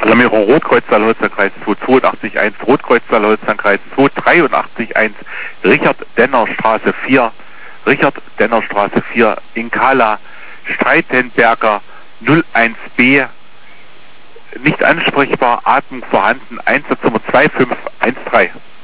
Alarmierung Rotkreuz Saarholzerkreis 2881, Rotkreuz Saarholzerkreis 2881, Richard Denner Straße 4, Richard Denner Straße 4, Inkala, Streitenberger 01B, nicht ansprechbar, Atmung vorhanden, Einsatznummer 2513.